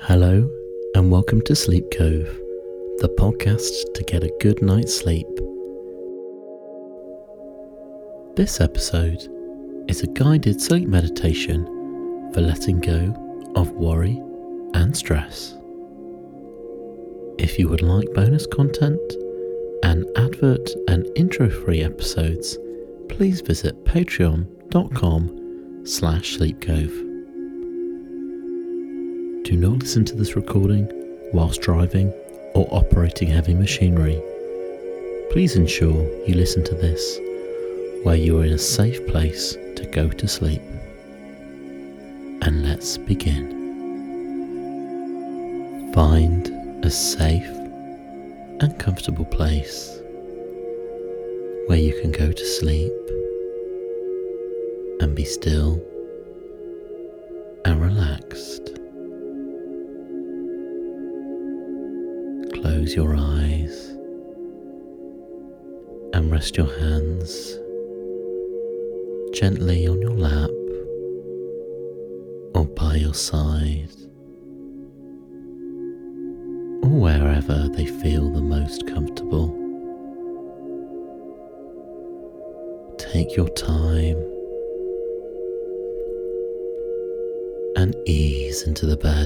Hello and welcome to Sleep Cove, the podcast to get a good night's sleep. This episode is a guided sleep meditation for letting go of worry and stress. If you would like bonus content and advert and intro-free episodes, please visit patreon.com/sleepcove. Do not listen to this recording whilst driving or operating heavy machinery. Please ensure you listen to this where you are in a safe place to go to sleep. And let's begin. Find a safe and comfortable place where you can go to sleep and be still and relaxed. Close your eyes and rest your hands gently on your lap or by your side, or wherever they feel the most comfortable. Take your time and ease into the bed.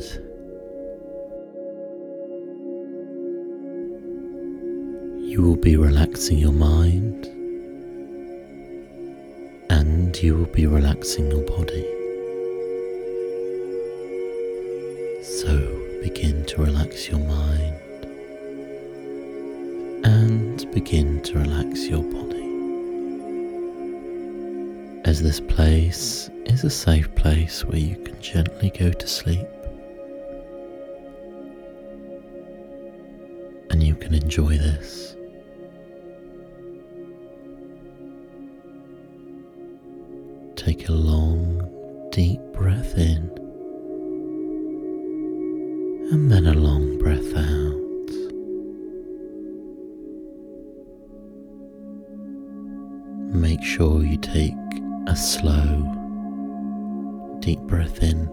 You will be relaxing your mind and you will be relaxing your body. So begin to relax your mind and begin to relax your body. As this place is a safe place where you can gently go to sleep and you can enjoy this. Take a long, deep breath in and then a long breath out. Make sure you take a slow, deep breath in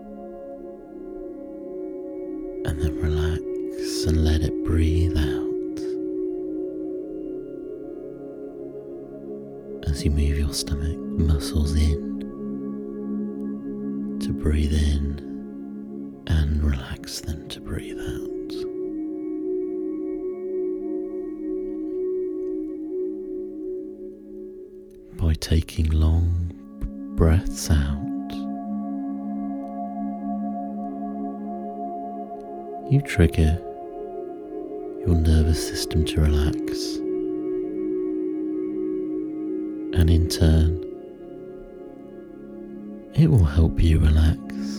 and then relax and let it breathe out. As you move your stomach muscles in to breathe in and relax them to breathe out. By taking long breaths out, you trigger your nervous system to relax. And in turn, it will help you relax.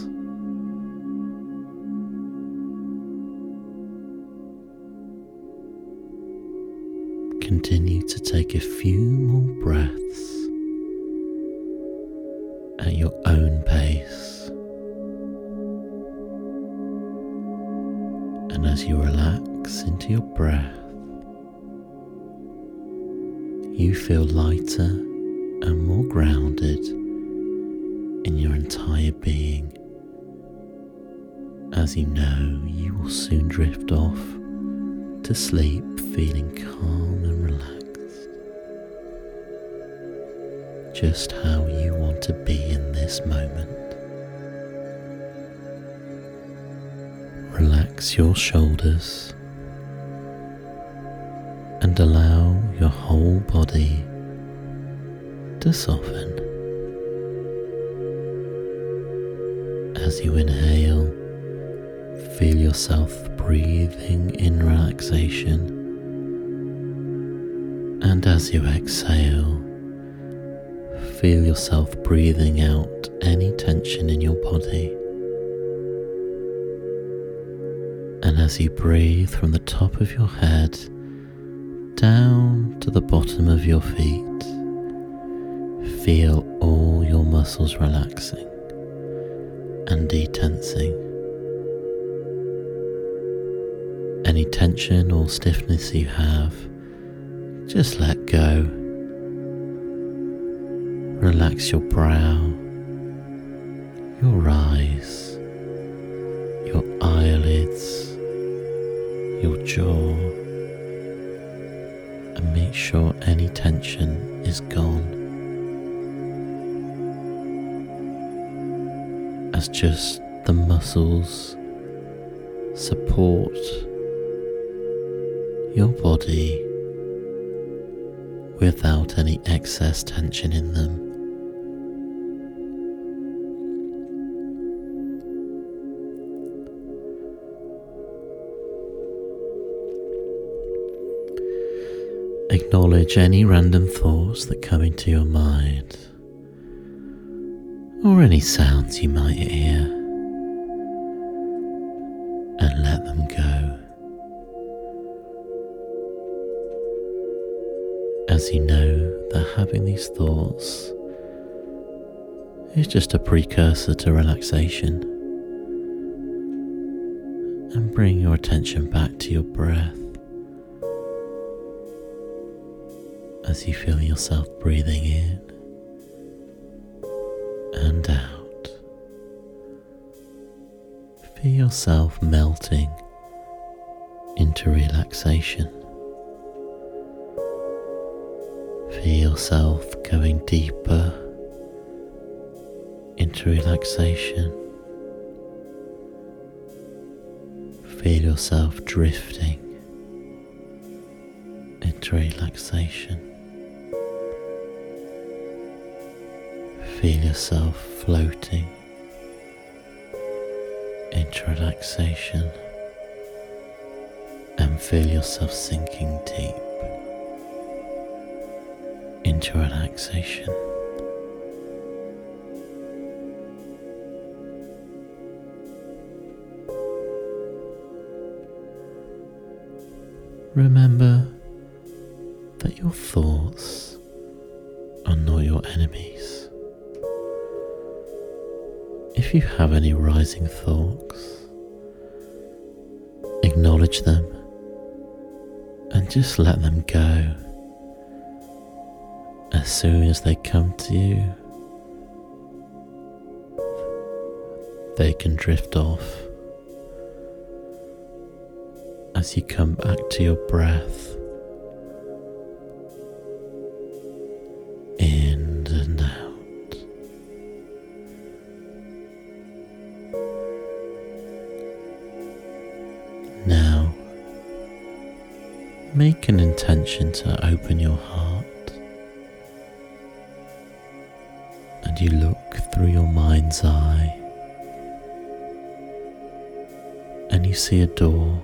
Continue to take a few more breaths at your own pace. And as you relax into your breath, you feel lighter and more grounded in your entire being, as you know you will soon drift off to sleep feeling calm and relaxed, just how you want to be in this moment. Relax your shoulders and allow your whole body to soften. As you inhale, feel yourself breathing in relaxation, and as you exhale, feel yourself breathing out any tension in your body. And as you breathe from the top of your head down to the bottom of your feet, feel all your muscles relaxing and detensing. Any tension or stiffness you have, just let go. Relax your brow, your eyes, your eyes eyelids, your jaw, and make sure any tension is gone, as just the muscles support your body without any excess tension in them. Acknowledge any random thoughts that come into your mind, or any sounds you might hear, and let them go. As you know that having these thoughts is just a precursor to relaxation, and bring your attention back to your breath as you feel yourself breathing in and out. Feel yourself melting into relaxation. Feel yourself going deeper into relaxation. Feel yourself drifting into relaxation. Feel yourself floating into relaxation, and feel yourself sinking deep into relaxation. Remember that your thoughts are not your enemies. If you have any rising thoughts, acknowledge them and just let them go. As soon as they come to you, they can drift off. As you come back to your breath, in and out. Now, make an intention to open your heart, and you look through your mind's eye, and you see a door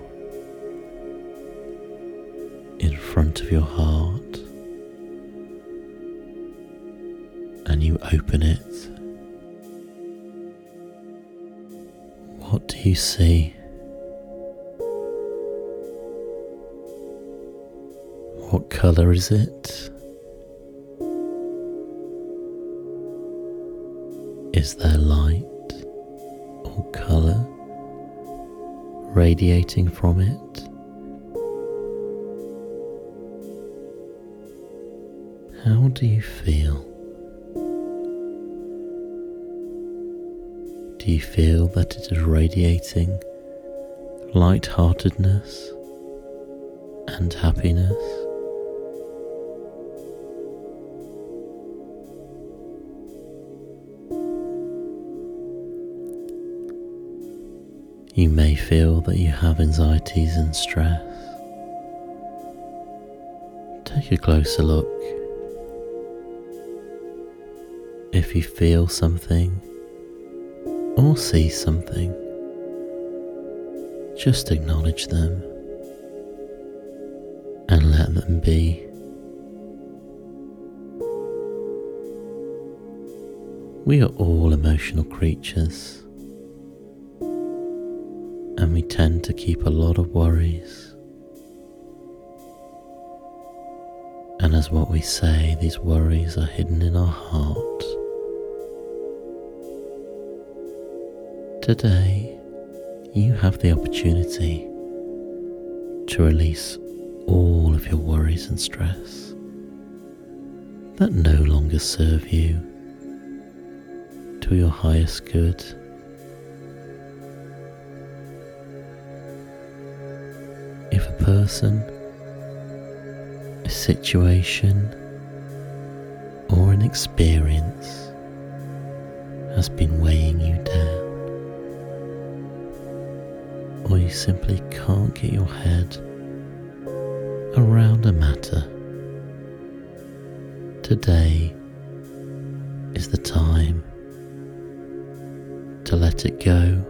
in front of your heart, and you open it. What do you see? What colour is it? Is there light or colour radiating from it? How do you feel? Do you feel that it is radiating light-heartedness and happiness? You may feel that you have anxieties and stress. Take a closer look. If you feel something or see something, just acknowledge them and let them be. We are all emotional creatures, and we tend to keep a lot of worries. And as what we say, these worries are hidden in our heart. Today, you have the opportunity to release all of your worries and stress that no longer serve you to your highest good. person, a situation, or an experience has been weighing you down, or you simply can't get your head around a matter, today is the time to let it go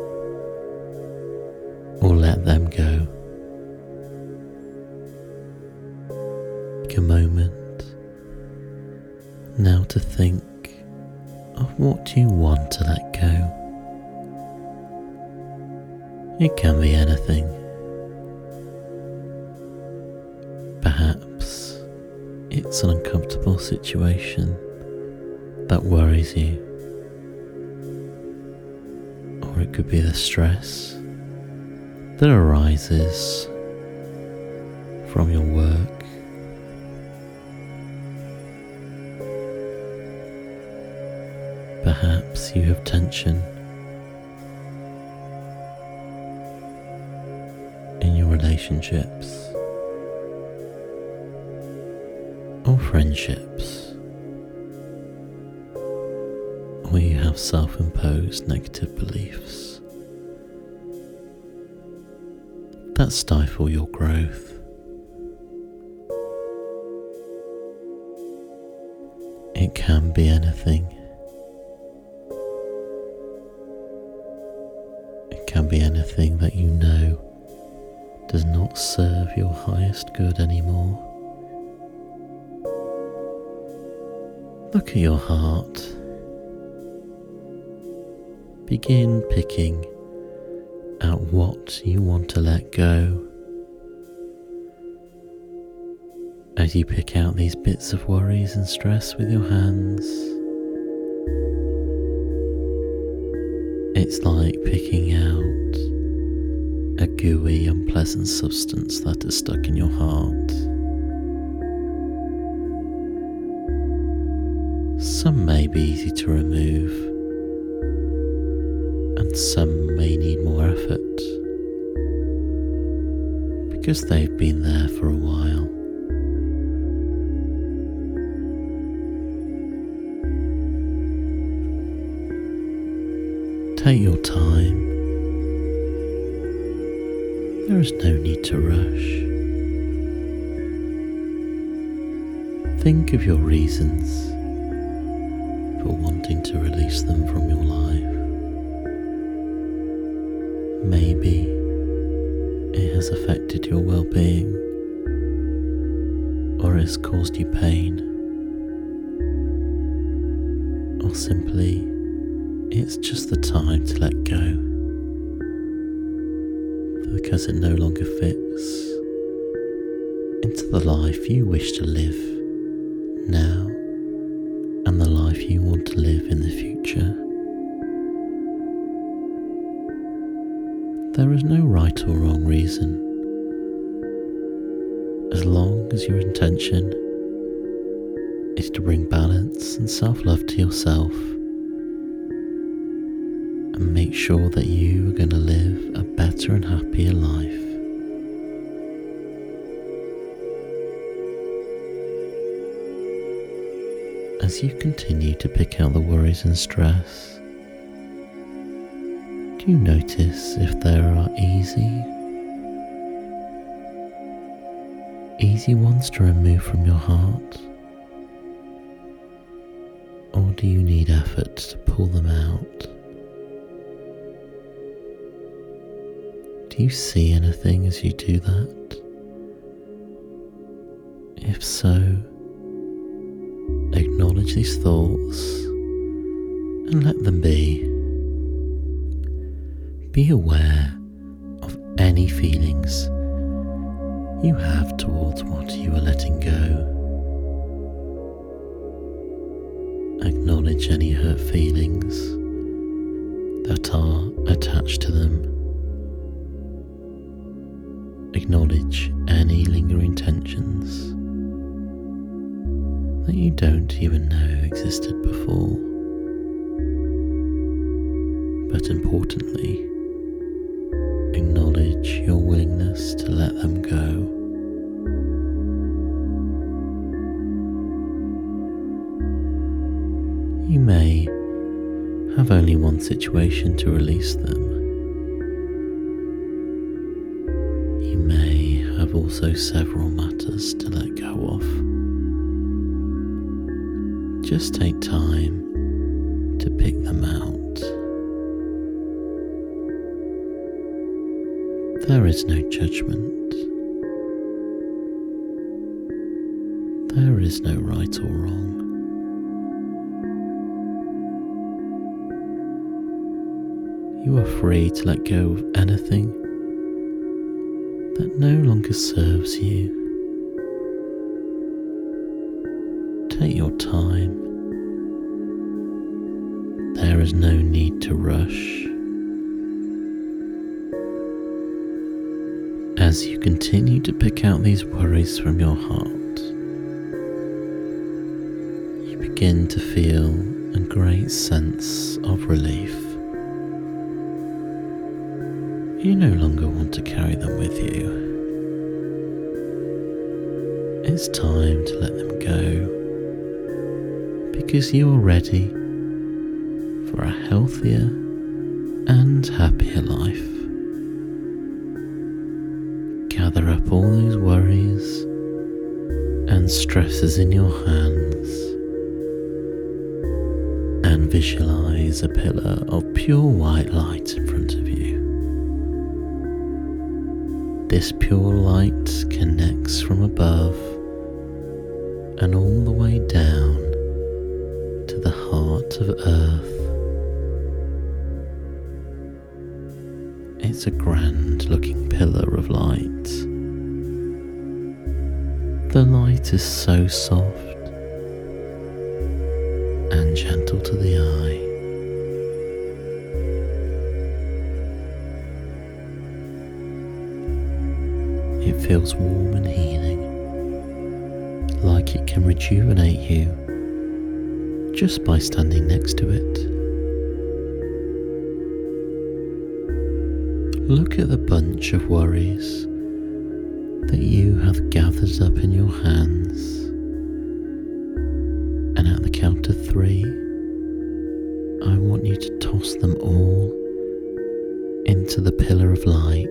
or let them go. Take a moment now to think of what you want to let go. It can be anything. Perhaps it's an uncomfortable situation that worries you, or it could be the stress that arises from your work. Perhaps you have tension in your relationships or friendships, or you have self-imposed negative beliefs that stifle your growth. It can be anything. It can be anything that you know does not serve your highest good anymore. Look at your heart. Begin picking out what you want to let go. As you pick out these bits of worries and stress with your hands, it's like picking out a gooey, unpleasant substance that is stuck in your heart. Some may be easy to remove, and some may need more effort, because they've been there for a while. Take your time. There is no need to rush. Think of your reasons for wanting to release them from your life. Maybe it has affected your well-being, or it has caused you pain, or simply it's just the time to let go, because it no longer fits into the life you wish to live now and the life you want to live in the future. There is no right or wrong reason, as long as your intention is to bring balance and self-love to yourself, and make sure that you are going to live a better and happier life. As you continue to pick out the worries and stress, do you notice if there are easy ones to remove from your heart? Or do you need effort to pull them out? Do you see anything as you do that? If so, acknowledge these thoughts and let them be. Be aware of any feelings you have towards what you are letting go. Acknowledge any hurt feelings that are attached to them. Acknowledge any lingering tensions that you don't even know existed before. But importantly, acknowledge acknowledge your willingness to let them go. You may have only one situation to release them. You may have also several matters to let go of. Just take time to pick them out. There is no judgment. There is no right or wrong. You are free to let go of anything that no longer serves you. Take your time. There is no need to rush. As you continue to pick out these worries from your heart, you begin to feel a great sense of relief. You no longer want to carry them with you. It's time to let them go, because you are ready for a healthier and happier life. Gather up all those worries and stresses in your hands and visualize a pillar of pure white light in front of you. This pure light connects from above and all the way down to the heart of Earth. It's a grand looking pillar of light. The light is so soft and gentle to the eye. It feels warm and healing, like it can rejuvenate you just by standing next to it. Look at the bunch of worries that you have gathered up in your hands, and at the count of 3, I want you to toss them all into the pillar of light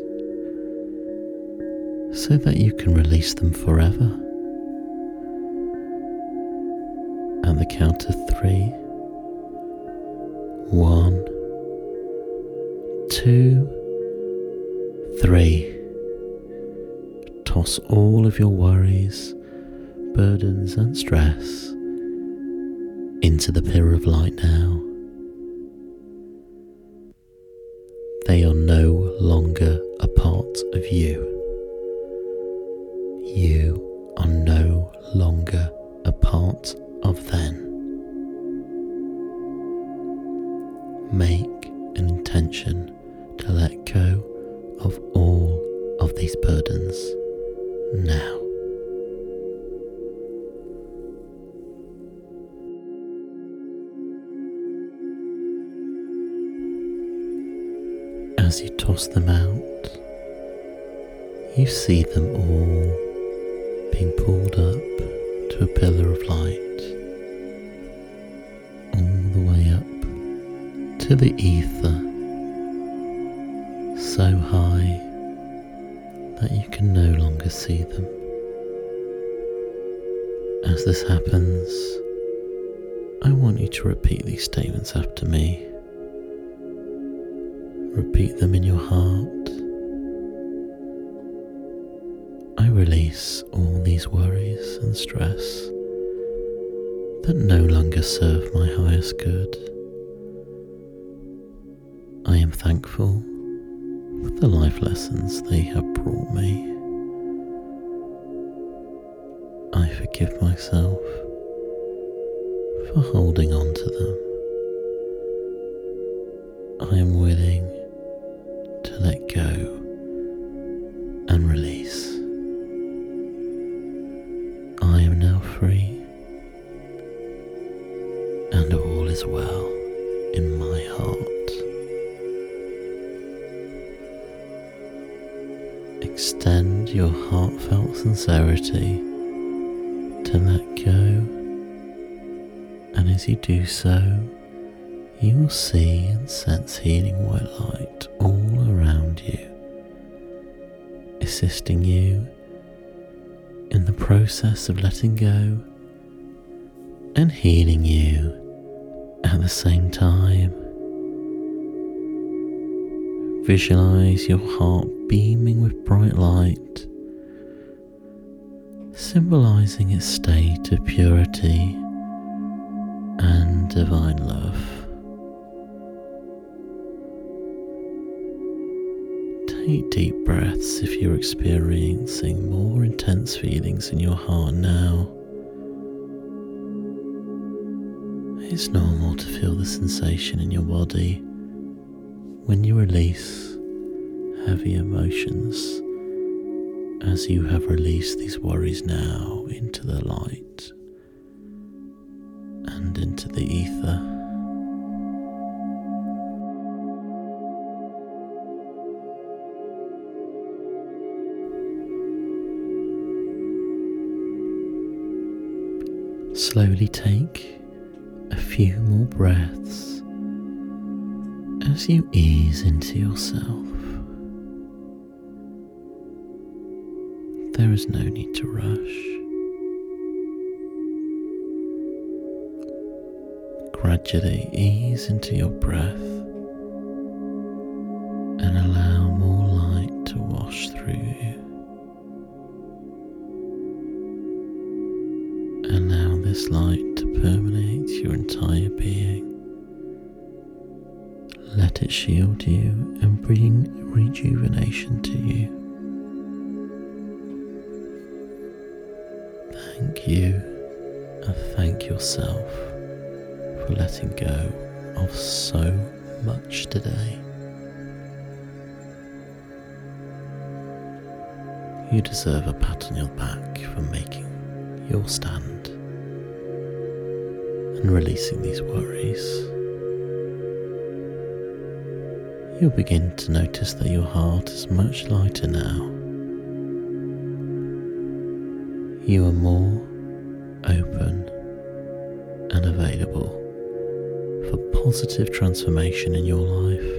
so that you can release them forever. At the count of 3, 1, 2, 3. Toss all of your worries, burdens and stress into the pillar of light now. They are no longer a part of you. You are no longer a part of them. Make an intention to let go of all of these burdens now. As you toss them out, you see them all being pulled up to a pillar of light, all the way up to the ether, so high that you can no longer see them. As this happens, I want you to repeat these statements after me. Repeat them in your heart. I release all these worries and stress that no longer serve my highest good. I am thankful for the life lessons they have brought me. I forgive myself for holding on to them. I am willing to let go and release. I am now free, and all is well in my heart. extend your heartfelt sincerity to let go, and as you do so, you will see and sense healing white light all around you, assisting you in the process of letting go and healing you at the same time. Visualize your heart beaming with bright light, symbolizing its state of purity and divine love. Take deep breaths if you're experiencing more intense feelings in your heart now. It's normal to feel the sensation in your body when you release heavy emotions, as you have released these worries now into the light and into the ether. Slowly take a few more breaths as you ease into yourself. There is no need to rush. Gradually ease into your breath and allow more light to wash through you. Allow this light to permeate your entire being. Let it shield you and bring rejuvenation to you. Thank you and thank yourself for letting go of so much today. You deserve a pat on your back for making your stand and releasing these worries. You'll begin to notice that your heart is much lighter now. You are more open and available for positive transformation in your life.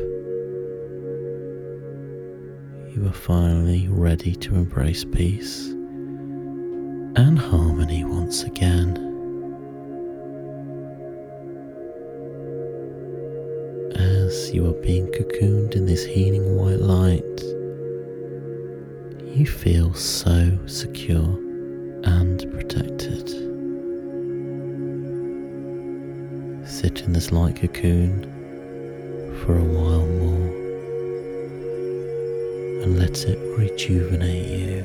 You are finally ready to embrace peace and harmony once again. As you are being cocooned in this healing white light, you feel so secure and protected. Sit in this light cocoon for a while more and let it rejuvenate you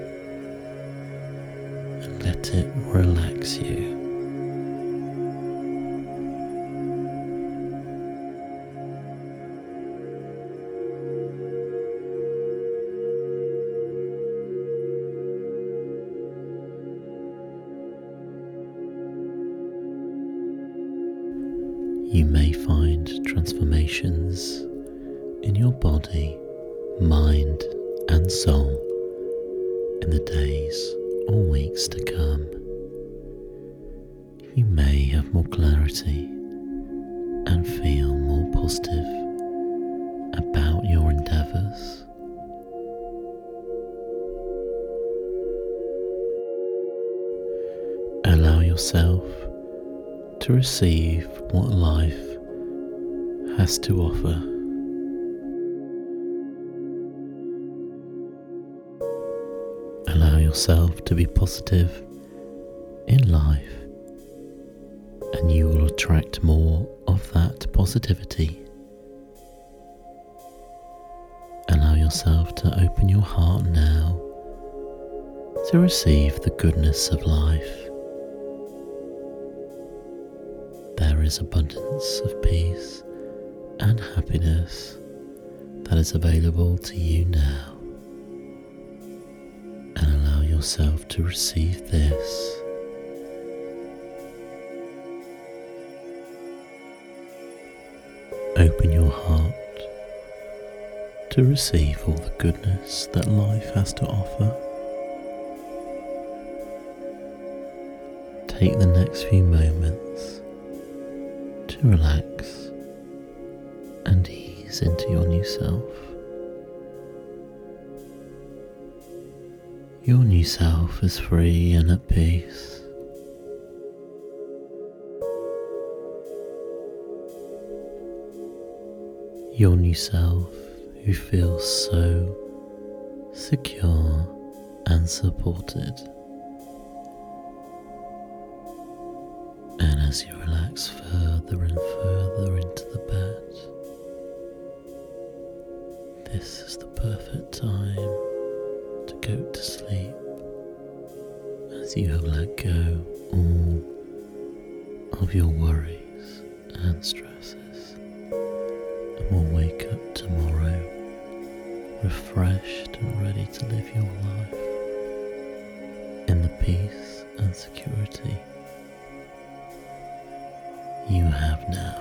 and let it relax you. You may find transformations in your body, mind, and soul in the days or weeks to come. You may have more clarity and feel more positive about your endeavours. Allow yourself to receive what life has to offer. Allow yourself to be positive in life, and you will attract more of that positivity. Allow yourself to open your heart now to receive the goodness of life. There is abundance of peace and happiness that is available to you now, and allow yourself to receive this. Open your heart to receive all the goodness that life has to offer. Take the next few moments to relax and ease into your new self. Your new self is free and at peace. Your new self who feels so secure and supported. And as you relax further and further into the bed, this is the perfect time to go to sleep as you have let go all of your worries and stresses, and will wake up tomorrow refreshed and ready to live your life in the peace and security you have now.